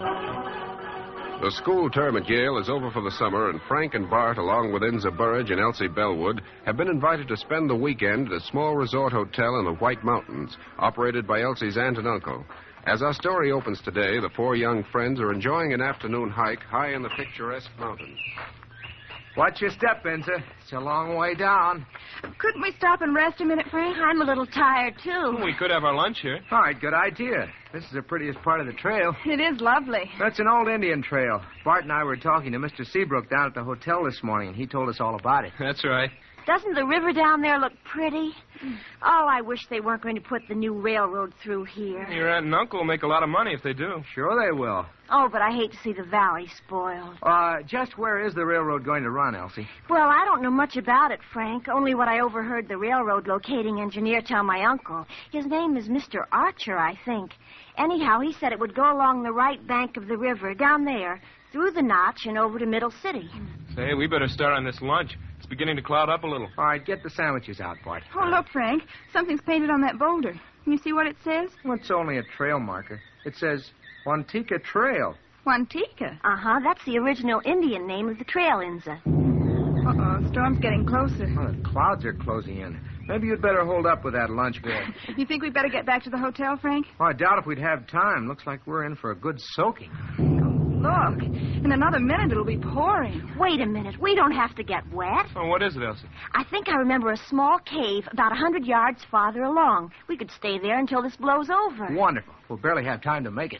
The school term at Yale is over for the summer, and Frank and Bart, along with Inza Burridge and Elsie Bellwood, have been invited to spend the weekend at a small resort hotel in the White Mountains, operated by Elsie's aunt and uncle. As our story opens today, the four young friends are enjoying an afternoon hike high in the picturesque mountains. Watch your step, Inza. It's a long way down. Couldn't we stop and rest a minute, Frank? I'm a little tired, too. We could have our lunch here. All right, good idea. This is the prettiest part of the trail. It is lovely. That's an old Indian trail. Bart and I were talking to Mr. Seabrook down at the hotel this morning, and he told us all about it. That's right. Doesn't the river down there look pretty? Oh, I wish they weren't going to put the new railroad through here. Your aunt and uncle will make a lot of money if they do. Sure they will. Oh, but I hate to see the valley spoiled. Just where is the railroad going to run, Elsie? Well, I don't know much about it, Frank. Only what I overheard the railroad locating engineer tell my uncle. His name is Mr. Archer, I think. Anyhow, he said it would go along the right bank of the river, down there, through the notch and over to Middle City. Say, we better start on this lunch. It's beginning to cloud up a little. All right, get the sandwiches out, Bart. Oh, look, Frank. Something's painted on that boulder. Can you see what it says? Well, it's only a trail marker. It says Wantika Trail. Wantika. Uh-huh. That's the original Indian name of the trail, Inza. Uh-oh. The storm's getting closer. Oh, the clouds are closing in. Maybe you'd better hold up with that lunch bag. You think we'd better get back to the hotel, Frank? Oh, I doubt if we'd have time. Looks like we're in for a good soaking. Look. In another minute, it'll be pouring. Wait a minute. We don't have to get wet. Oh, what is it, Elsie? I think I remember a small cave about 100 yards farther along. We could stay there until this blows over. Wonderful. We'll barely have time to make it.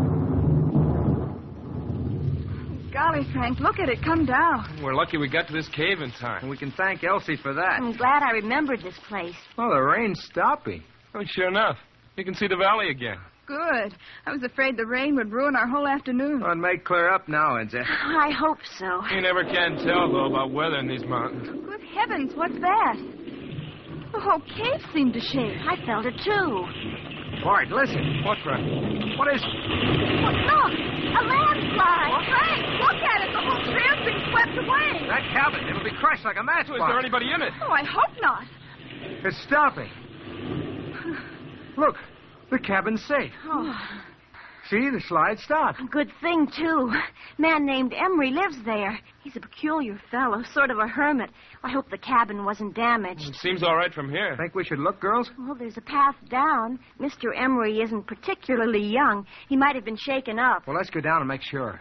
Golly, Frank, look at it come down. We're lucky we got to this cave in time. And we can thank Elsie for that. I'm glad I remembered this place. Well, the rain's stopping. Oh, sure enough. You can see the valley again. Good. I was afraid the rain would ruin our whole afternoon. Well, it may clear up now, Inza. I hope so. You never can tell, though, about weather in these mountains. Good heavens, what's that? The whole cave seemed to shake. I felt it, too. Bart, listen. What, Frank? What is it? Look! A landslide! Frank, look at it. The whole trail's being swept away. That cabin. It'll be crushed like a matchbox. Is there anybody in it? Oh, I hope not. It's stopping. Look, the cabin's safe. Oh, See, the slide stopped. good thing, too. Man named Emery lives there. He's a peculiar fellow, sort of a hermit. I hope the cabin wasn't damaged. It seems all right from here. Think we should look, girls? Well, there's a path down. Mr. Emery isn't particularly young. He might have been shaken up. Well, let's go down and make sure.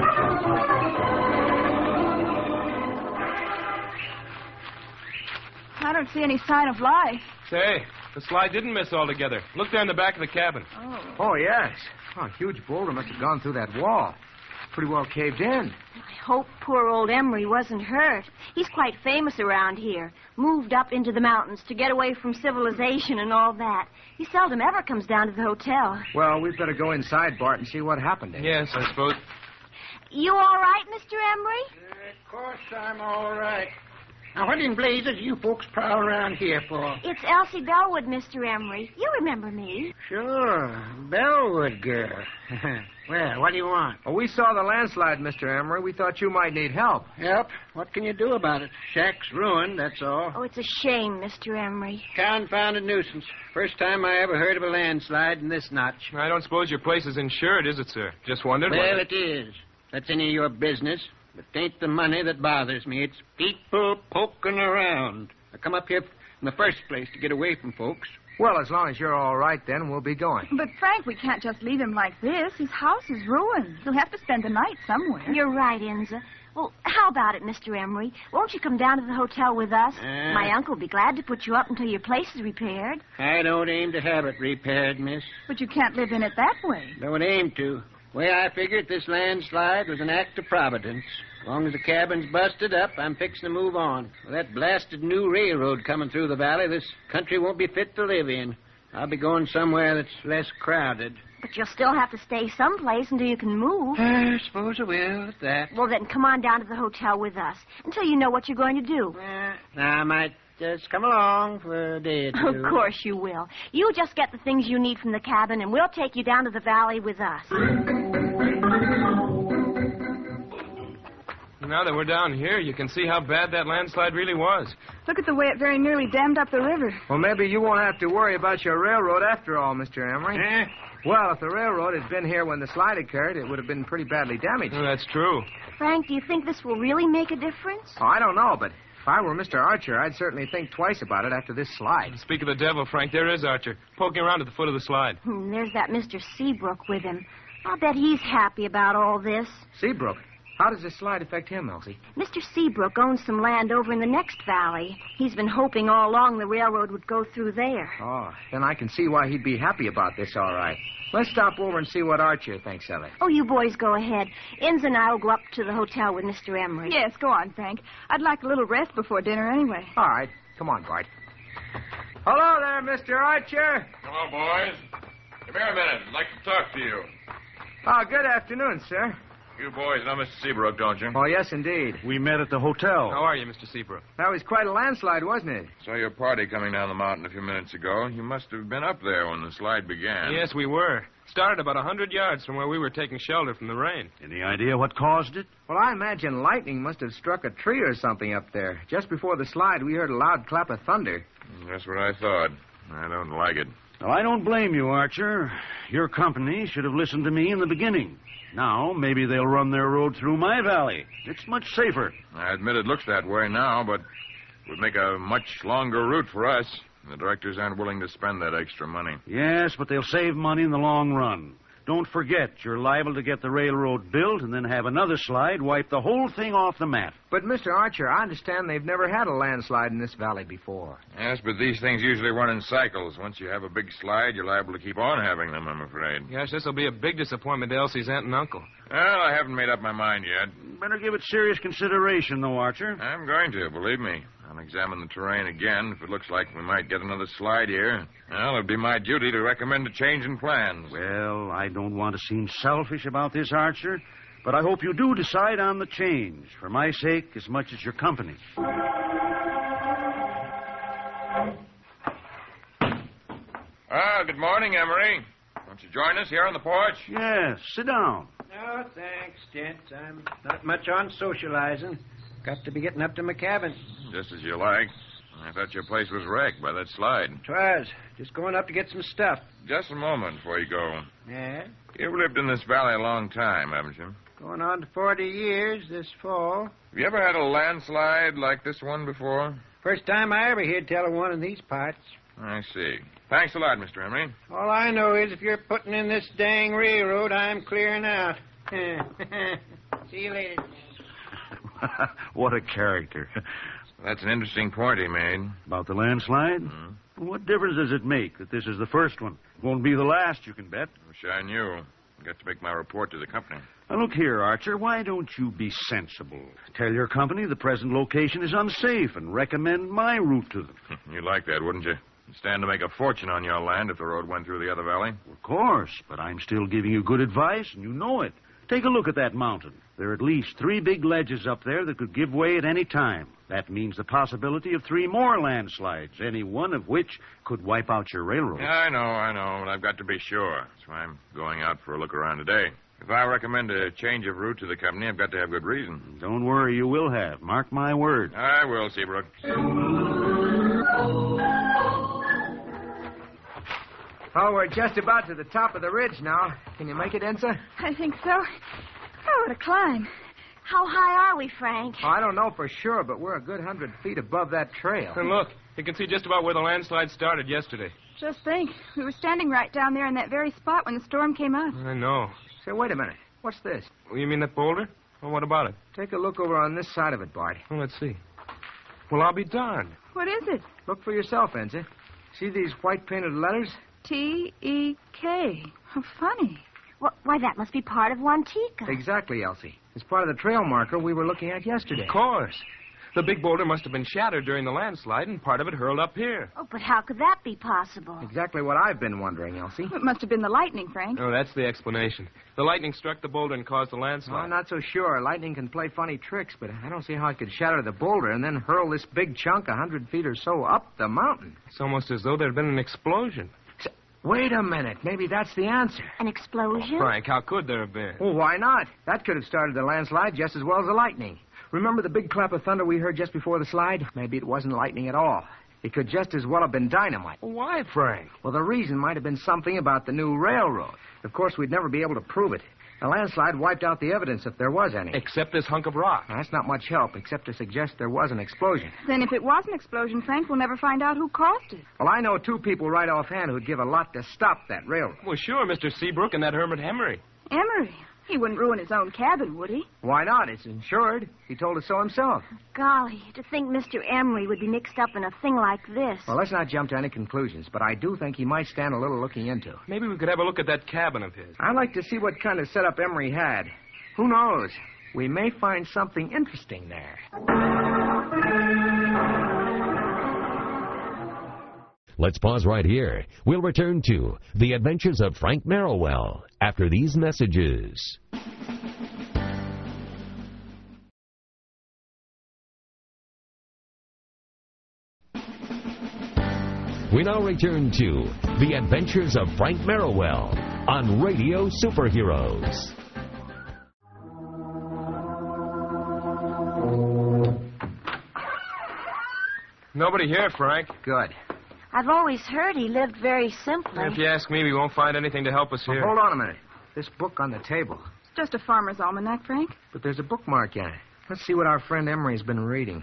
I don't see any sign of life. Say, the slide didn't miss altogether. Look down the back of the cabin. Oh, yes. Oh, a huge boulder must have gone through that wall. Pretty well caved in. I hope poor old Emery wasn't hurt. He's quite famous around here. Moved up into the mountains to get away from civilization and all that. He seldom ever comes down to the hotel. Well, we'd better go inside, Bart, and see what happened to him. Yes, I suppose. You all right, Mr. Emery? Of course I'm all right. Now, what in blazes you folks prowl around here for? It's Elsie Bellwood, Mr. Emery. You remember me. Sure, Bellwood girl. Well, what do you want? Oh, we saw the landslide, Mr. Emery. We thought you might need help. Yep. What can you do about it? Shack's ruined, that's all. Oh, it's a shame, Mr. Emery. Confounded nuisance. First time I ever heard of a landslide in this notch. I don't suppose your place is insured, is it, sir? Just wondered. Well, it is. That's any of your business. But it ain't the money that bothers me. It's people poking around. I come up here in the first place to get away from folks. Well, as long as you're all right, then we'll be going. But, Frank, we can't just leave him like this. His house is ruined. He'll have to spend the night somewhere. You're right, Inza. Well, how about it, Mr. Emery? Won't you come down to the hotel with us? My uncle will be glad to put you up until your place is repaired. I don't aim to have it repaired, miss. But you can't live in it that way. Don't aim to. Way I figured, this landslide was an act of providence. As long as the cabin's busted up, I'm fixing to move on. With that blasted new railroad coming through the valley, this country won't be fit to live in. I'll be going somewhere that's less crowded. But you'll still have to stay someplace until you can move. I suppose I will, at that. Well, then come on down to the hotel with us until you know what you're going to do. I might just come along for a day or two. Of course you will. You just get the things you need from the cabin, and we'll take you down to the valley with us. Now that we're down here, you can see how bad that landslide really was. Look at the way it very nearly dammed up the river. Well, maybe you won't have to worry about your railroad after all, Mr. Emery. Well, if the railroad had been here when the slide occurred, it would have been pretty badly damaged. Oh, that's true. Frank, do you think this will really make a difference? Oh, I don't know, but if I were Mr. Archer, I'd certainly think twice about it after this slide. Speak of the devil, Frank, there is Archer, poking around at the foot of the slide. There's that Mr. Seabrook with him. I'll bet he's happy about all this. Seabrook? How does this slide affect him, Elsie? Mr. Seabrook owns some land over in the next valley. He's been hoping all along the railroad would go through there. Oh, then I can see why he'd be happy about this, all right. Let's stop over and see what Archer thinks of it. Oh, you boys go ahead. Inns and I will go up to the hotel with Mr. Emery. Yes, go on, Frank. I'd like a little rest before dinner anyway. All right. Come on, Bart. Hello there, Mr. Archer. Hello, boys. Come here a minute. I'd like to talk to you. Oh, good afternoon, sir. You boys know Mr. Seabrook, don't you? Oh, yes, indeed. We met at the hotel. How are you, Mr. Seabrook? That was quite a landslide, wasn't it? Saw your party coming down the mountain a few minutes ago. You must have been up there when the slide began. Yes, we were. Started about 100 yards from where we were taking shelter from the rain. Any idea what caused it? Well, I imagine lightning must have struck a tree or something up there. Just before the slide, we heard a loud clap of thunder. That's what I thought. I don't like it. Well, I don't blame you, Archer. Your company should have listened to me in the beginning. Now, maybe they'll run their road through my valley. It's much safer. I admit it looks that way now, but it would make a much longer route for us. The directors aren't willing to spend that extra money. Yes, but they'll save money in the long run. Don't forget, you're liable to get the railroad built and then have another slide wipe the whole thing off the map. But, Mr. Archer, I understand they've never had a landslide in this valley before. Yes, but these things usually run in cycles. Once you have a big slide, you're liable to keep on having them, I'm afraid. Gosh, this will be a big disappointment to Elsie's aunt and uncle. Well, I haven't made up my mind yet. Better give it serious consideration, though, Archer. I'm going to, believe me. I'll examine the terrain again. If it looks like we might get another slide here, well, it'd be my duty to recommend a change in plans. Well, I don't want to seem selfish about this, Archer, but I hope you do decide on the change, for my sake as much as your company. Ah, good morning, Emery. Won't you join us here on the porch? Yes, sit down. No, thanks, gents. I'm not much on socializing. Got to be getting up to my cabin. Just as you like. I thought your place was wrecked by that slide. 'Twas. Just going up to get some stuff. Just a moment before you go. Yeah? You've lived in this valley a long time, haven't you? Going on to 40 years this fall. Have you ever had a landslide like this one before? First time I ever heard tell of one in these parts. I see. Thanks a lot, Mr. Emery. All I know is if you're putting in this dang railroad, I'm clearing out. See you later. What a character. That's an interesting point he made. About the landslide? Mm-hmm. What difference does it make that this is the first one? It won't be the last, you can bet. Wish I knew. I've got to make my report to the company. Now, look here, Archer. Why don't you be sensible? Tell your company the present location is unsafe and recommend my route to them. You'd like that, wouldn't you? You'd stand to make a fortune on your land if the road went through the other valley. Of course, but I'm still giving you good advice, and you know it. Take a look at that mountain. There are at least 3 big ledges up there that could give way at any time. That means the possibility of 3 more landslides, any one of which could wipe out your railroad. Yeah, I know, but I've got to be sure. That's why I'm going out for a look around today. If I recommend a change of route to the company, I've got to have good reason. Don't worry, you will have. Mark my word. I will, Seabrook. Oh, we're just about to the top of the ridge now. Can you make it, Ensa? I think so. Oh, what a climb. How high are we, Frank? Oh, I don't know for sure, but we're a good 100 feet above that trail. And look, you can see just about where the landslide started yesterday. Just think, we were standing right down there in that very spot when the storm came up. I know. Say, wait a minute. What's this? You mean that boulder? Well, what about it? Take a look over on this side of it, Bart. Well, let's see. Well, I'll be darned. What is it? Look for yourself, Ensa. See these white painted letters? T-E-K. How funny. Why, that must be part of Wantika. Exactly, Elsie. It's part of the trail marker we were looking at yesterday. Of course. The big boulder must have been shattered during the landslide, and part of it hurled up here. Oh, but how could that be possible? Exactly what I've been wondering, Elsie. It must have been the lightning, Frank. Oh, that's the explanation. The lightning struck the boulder and caused the I'm landslide. not so sure. Lightning can play funny tricks, but I don't see how it could shatter the boulder and then hurl this big chunk 100 feet or so up the mountain. It's almost as though there had been an explosion. Wait a minute. Maybe that's the answer. An explosion? Frank, how could there have been? Well, why not? That could have started the landslide just as well as the lightning. Remember the big clap of thunder we heard just before the slide? Maybe it wasn't lightning at all. It could just as well have been dynamite. Why, Frank? Well, the reason might have been something about the new railroad. Of course, we'd never be able to prove it. The landslide wiped out the evidence if there was any. Except this hunk of rock. Now, that's not much help, except to suggest there was an explosion. Then if it was an explosion, Frank, we'll never find out who caused it. Well, I know two people right offhand who'd give a lot to stop that railroad. Well, sure, Mr. Seabrook and that Hermit Emery. Emery. He wouldn't ruin his own cabin, would he? Why not? It's insured. He told us so himself. Golly, to think Mr. Emery would be mixed up in a thing like this. Well, let's not jump to any conclusions, but I do think he might stand a little looking into. Maybe we could have a look at that cabin of his. I'd like to see what kind of setup Emery had. Who knows? We may find something interesting there. Let's pause right here. We'll return to The Adventures of Frank Merrowell after these messages. We now return to The Adventures of Frank Merrowell on Radio Superheroes. Nobody here, Frank. Good. I've always heard he lived very simply. If you ask me, we won't find anything to help us here. Hold on a minute. This book on the table. It's just a farmer's almanac, Frank. But there's a bookmark in it. Let's see what our friend Emery's been reading.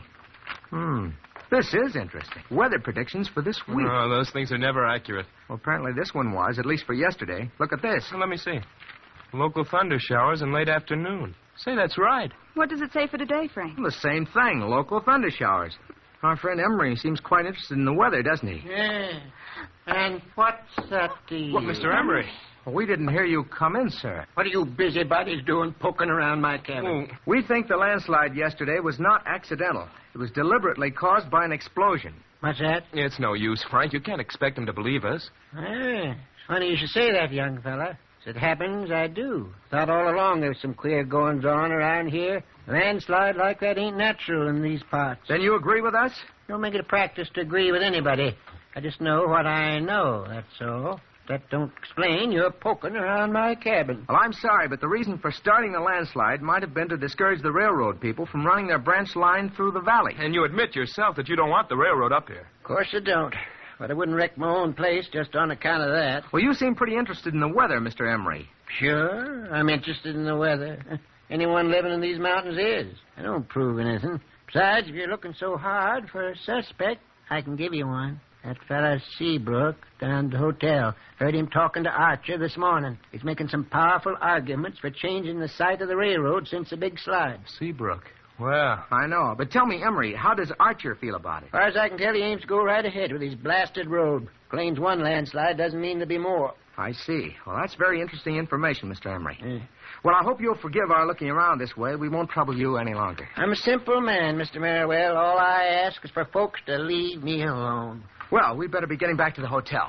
This is interesting. Weather predictions for this week. Oh, those things are never accurate. Well, apparently this one was, at least for yesterday. Look at this. Well, let me see. Local thunder showers in late afternoon. Say, that's right. What does it say for today, Frank? The same thing. Local thunder showers. Our friend Emery seems quite interested in the weather, doesn't he? Yeah. And what's that? What, Mr. Emery? Well, we didn't hear you come in, sir. What are you busybodies doing poking around my cabin? Oh, We think the landslide yesterday was not accidental. It was deliberately caused by an explosion. What's that? it's no use, Frank. You can't expect him to believe us. It's funny you should say that, young fella. As it happens, I do. Thought all along there was some queer goings-on around here. A landslide like that ain't natural in these parts. Then you agree with us? Don't make it a practice to agree with anybody. I just know what I know, that's all. That don't explain you're poking around my cabin. Well, I'm sorry, but the reason for starting the landslide might have been to discourage the railroad people from running their branch line through the valley. And you admit yourself that you don't want the railroad up here. Of course I don't. But I wouldn't wreck my own place just on account of that. Well, you seem pretty interested in the weather, Mr. Emery. Sure, I'm interested in the weather. Anyone living in these mountains is. I don't prove anything. Besides, if you're looking so hard for a suspect, I can give you one. That fella Seabrook down at the hotel. Heard him talking to Archer this morning. He's making some powerful arguments for changing the site of the railroad since the big slide. Seabrook. Well, I know. But tell me, Emery, how does Archer feel about it? As far as I can tell, he aims to go right ahead with his blasted road. Claims one landslide doesn't mean there'll be more. I see. Well, that's very interesting information, Mr. Emery. Well, I hope you'll forgive our looking around this way. We won't trouble you any longer. I'm a simple man, Mr. Merriwell. All I ask is for folks to leave me alone. Well, we'd better be getting back to the hotel.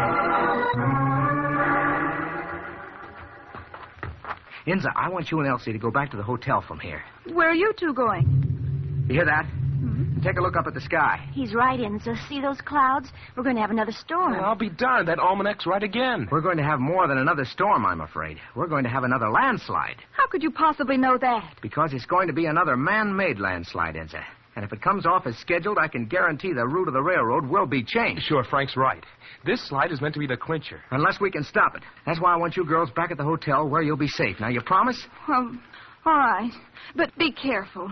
Inza, I want you and Elsie to go back to the hotel from here. Where are you two going? You hear that? Take a look up at the sky. He's right, Inza. See those clouds? We're going to have another storm. I'll be darned. That almanac's right again. We're going to have more than another storm, I'm afraid. We're going to have another landslide. How could you possibly know that? Because it's going to be another man-made landslide, Inza. And if it comes off as scheduled, I can guarantee the route of the railroad will be changed. Sure, Frank's right. This slide is meant to be the clincher. Unless we can stop it. That's why I want you girls back at the hotel where you'll be safe. Now, you promise? Well, all right. But be careful.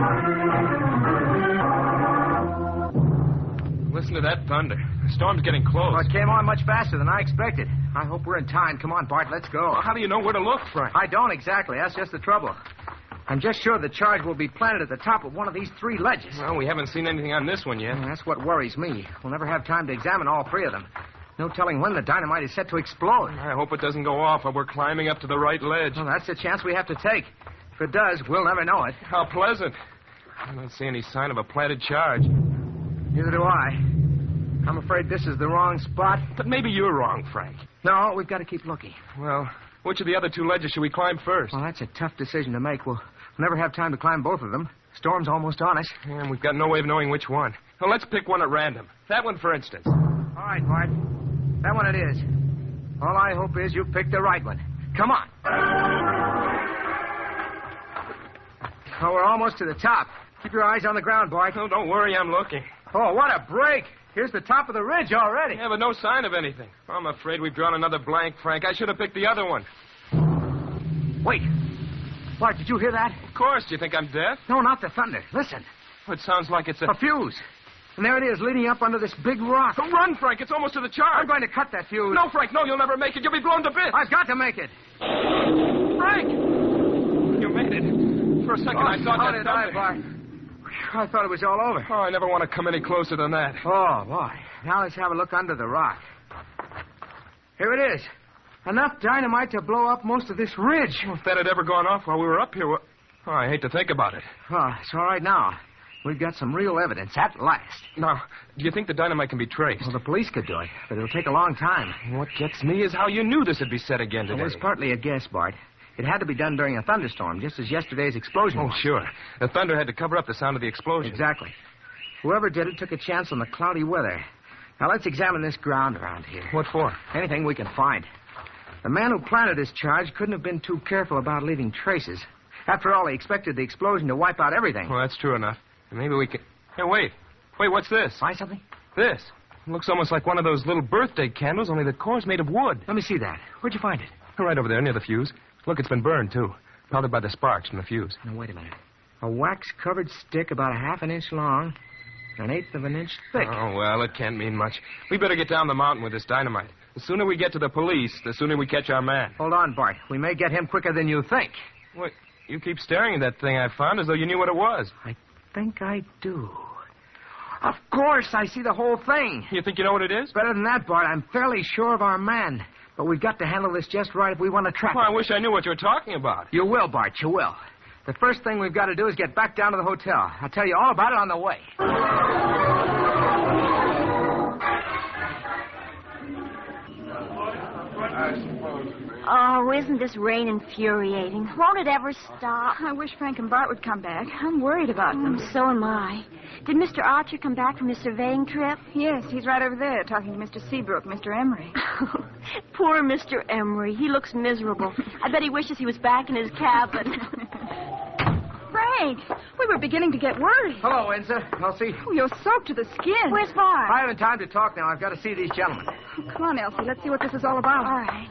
Listen to that thunder. The storm's getting close. Well, it came on much faster than I expected. I hope we're in time. Come on, Bart, let's go. Well, how do you know where to look, Frank? I don't exactly. That's just the trouble. I'm just sure the charge will be planted at the top of one of these three ledges. Well, we haven't seen anything on this one yet. And that's what worries me. We'll never have time to examine all three of them. No telling when the dynamite is set to explode. I hope it doesn't go off while we're climbing up to the right ledge. Well, that's the chance we have to take. If it does, we'll never know it. How pleasant. I don't see any sign of a planted charge. Neither do I. I'm afraid this is the wrong spot. But maybe you're wrong, Frank. No, we've got to keep looking. Well, which of the other two ledges should we climb first? Well, that's a tough decision to make. We'll never have time to climb both of them. Storm's almost on us. And we've got no way of knowing which one. Well, let's pick one at random. That one, for instance. All right, Bart. That one it is. All I hope is you picked the right one. Come on. Oh, we're almost to the top. Keep your eyes on the ground, Bart. Oh, don't worry, I'm looking. Oh, what a break. Here's the top of the ridge already. Yeah, but no sign of anything. I'm afraid we've drawn another blank, Frank. I should have picked the other one. Wait. Bart, did you hear that? Of course. Do you think I'm deaf? No, not the thunder. Listen. It sounds like it's A fuse. And there it is, leading up under this big rock. Oh, run, Frank. It's almost to the charge. I'm going to cut that fuse. No, Frank, no. You'll never make it. You'll be blown to bits. I've got to make it. Frank! You made it. For a second, I thought how that did thunder. I, Bart? I thought it was all over. Oh, I never want to come any closer than that. Oh, boy. Now let's have a look under the rock. Here it is. Enough dynamite to blow up most of this ridge. Well, if that had ever gone off while we were up here, I hate to think about it. Oh, it's all right now. We've got some real evidence at last. Now, do you think the dynamite can be traced? Well, the police could do it, but it'll take a long time. What gets me is how you knew this would be said again today. Well, it's partly a guess, Bart. It had to be done during a thunderstorm, just as yesterday's explosion Oh, was. sure. The thunder had to cover up the sound of the explosion. Exactly. Whoever did it took a chance on the cloudy weather. Now, let's examine this ground around here. What for? Anything we can find. The man who planted this charge couldn't have been too careful about leaving traces. After all, he expected the explosion to wipe out everything. Well, that's true enough. Maybe we can... Hey, wait. Wait, what's this? Find something? This. It looks almost like one of those little birthday candles, only the core's made of wood. Let me see that. Where'd you find it? Right over there, near the fuse. Look, it's been burned, too. Melted by the sparks from the fuse. Now, wait a minute. A wax-covered stick about a half an inch long, an eighth of an inch thick. Oh, well, it can't mean much. We better get down the mountain with this dynamite. The sooner we get to the police, the sooner we catch our man. Hold on, Bart. We may get him quicker than you think. Wait, you keep staring at that thing I found as though you knew what it was. I think I do. Of course, I see the whole thing. You think you know what it is? Better than that, Bart. I'm fairly sure of our man. But we've got to handle this just right if we want to trap Well, I him. wish I knew what you were talking about. You will, Bart. You will. The first thing we've got to do is get back down to the hotel. I'll tell you all about it on the way. Oh, isn't this rain infuriating? Won't it ever stop? I wish Frank and Bart would come back. I'm worried about them. So am I. Did Mr. Archer come back from his surveying trip? Yes, he's right over there talking to Mr. Seabrook, Mr. Emery. Poor Mr. Emery. He looks miserable. I bet he wishes he was back in his cabin. Frank, we were beginning to get worried. Hello, Enza. Elsie. Oh, you're soaked to the skin. Where's Bart? I haven't time to talk now. I've got to see these gentlemen. Oh, come on, Elsie. Let's see what this is all about. All right.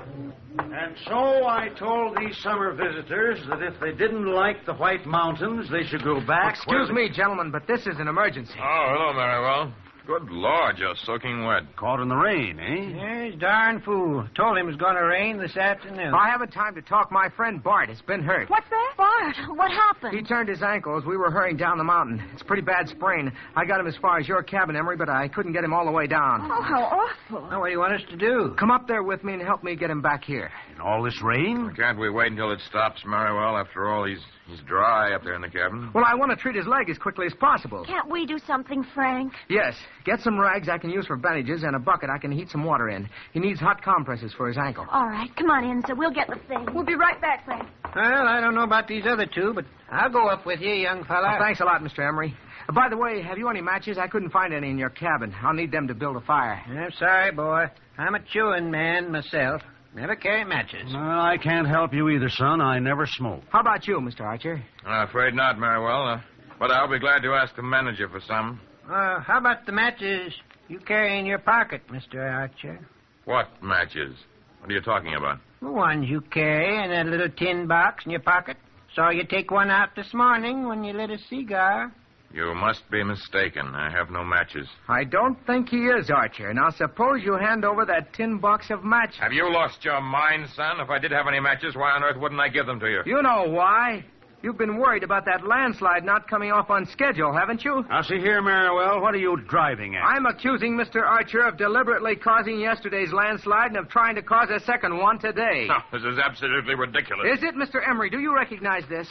And so I told these summer visitors that if they didn't like the White Mountains, they should go back. Excuse me, gentlemen, but this is an emergency. Oh, hello, Merriwell. Good Lord, you're soaking wet. Caught in the rain, eh? Yeah, he's darn fool. Told him it was going to rain this afternoon. I haven't time to talk. My friend Bart has been hurt. What's that? Bart, what happened? He turned his ankle as we were hurrying down the mountain. It's a pretty bad sprain. I got him as far as your cabin, Emery, but I couldn't get him all the way down. Oh, how awful. Now, what do you want us to do? Come up there with me and help me get him back here. In all this rain? Can't we wait until it stops, Merriwell? After all, he's dry up there in the cabin. Well, I want to treat his leg as quickly as possible. Can't we do something, Frank? Yes. Get some rags I can use for bandages and a bucket I can heat some water in. He needs hot compresses for his ankle. All right, come on in, so we'll get the thing. We'll be right back, Frank. Well, I don't know about these other two, but I'll go up with you, young fella. Oh, thanks a lot, Mr. Emery. By the way, have you any matches? I couldn't find any in your cabin. I'll need them to build a fire. I'm sorry, boy. I'm a chewing man myself. Never carry matches. Well, I can't help you either, son. I never smoke. How about you, Mr. Archer? I'm afraid not, Merriwell. But I'll be glad to ask the manager for some. How about the matches you carry in your pocket, Mr. Archer? What matches? What are you talking about? The ones you carry in that little tin box in your pocket. Saw you take one out this morning when you lit a cigar. You must be mistaken. I have no matches. I don't think he is, Archer. Now, suppose you hand over that tin box of matches. Have you lost your mind, son? If I did have any matches, why on earth wouldn't I give them to you? You know why. You've been worried about that landslide not coming off on schedule, haven't you? Now, see here, Merriwell, what are you driving at? I'm accusing Mr. Archer of deliberately causing yesterday's landslide and of trying to cause a second one today. No, this is absolutely ridiculous. Is it, Mr. Emery? Do you recognize this?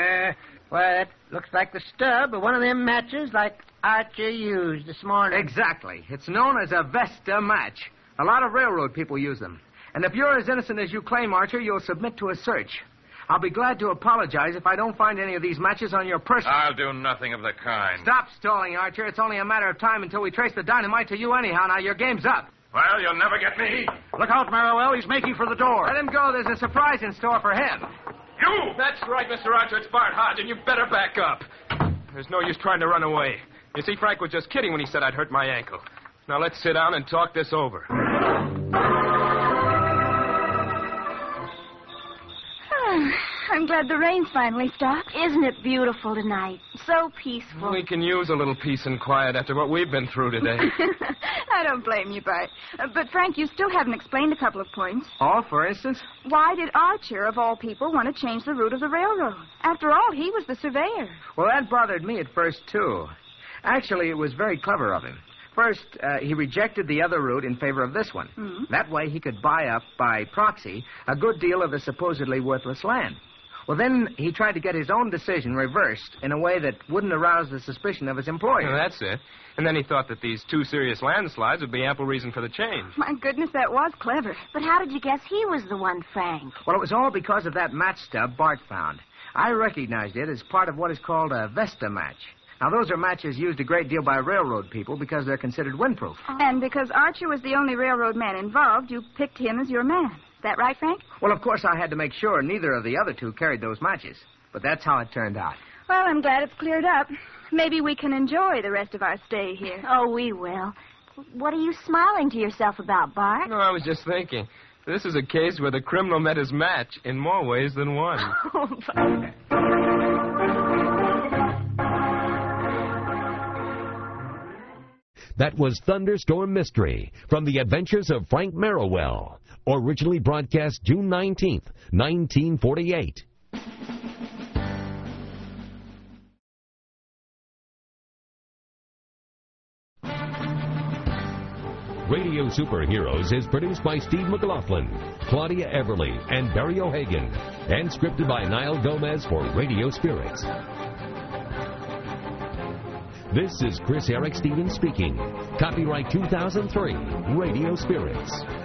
Well, that looks like the stub of one of them matches like Archer used this morning. Exactly. It's known as a Vesta match. A lot of railroad people use them. And if you're as innocent as you claim, Archer, you'll submit to a search. I'll be glad to apologize if I don't find any of these matches on your person. I'll do nothing of the kind. Stop stalling, Archer. It's only a matter of time until we trace the dynamite to you anyhow. Now, your game's up. Well, you'll never get me. Look out, Merriwell. He's making for the door. Let him go. There's a surprise in store for him. You! That's right, Mr. Archer. It's Bart Hodge, and you better back up. There's no use trying to run away. You see, Frank was just kidding when he said I'd hurt my ankle. Now let's sit down and talk this over. I'm glad the rain's finally stopped. Isn't it beautiful tonight? So peaceful. We can use a little peace and quiet after what we've been through today. I don't blame you, Bart. But, Frank, you still haven't explained a couple of points. Oh, for instance? Why did Archer, of all people, want to change the route of the railroad? After all, he was the surveyor. Well, that bothered me at first, too. Actually, it was very clever of him. First, he rejected the other route in favor of this one. Mm-hmm. That way he could buy up, by proxy, a good deal of the supposedly worthless land. Well, then he tried to get his own decision reversed in a way that wouldn't arouse the suspicion of his employer. Well, that's it. And then he thought that these 2 serious landslides would be ample reason for the change. My goodness, that was clever. But how did you guess he was the one, Frank? Well, it was all because of that match stub Bart found. I recognized it as part of what is called a Vesta match. Now, those are matches used a great deal by railroad people because they're considered windproof. And because Archer was the only railroad man involved, you picked him as your man. Is that right, Frank? Well, of course, I had to make sure neither of the other 2 carried those matches. But that's how it turned out. Well, I'm glad it's cleared up. Maybe we can enjoy the rest of our stay here. Oh, we will. What are you smiling to yourself about, Bart? No, I was just thinking. This is a case where the criminal met his match in more ways than one. Oh, Bart. That was Thunderstorm Mystery from The Adventures of Frank Merrowell, originally broadcast June 19th, 1948. Radio Superheroes is produced by Steve McLaughlin, Claudia Everly, and Barry O'Hagan, and scripted by Niall Gomez for Radio Spirits. This is Chris Eric Stevens speaking. Copyright 2003, Radio Spirits.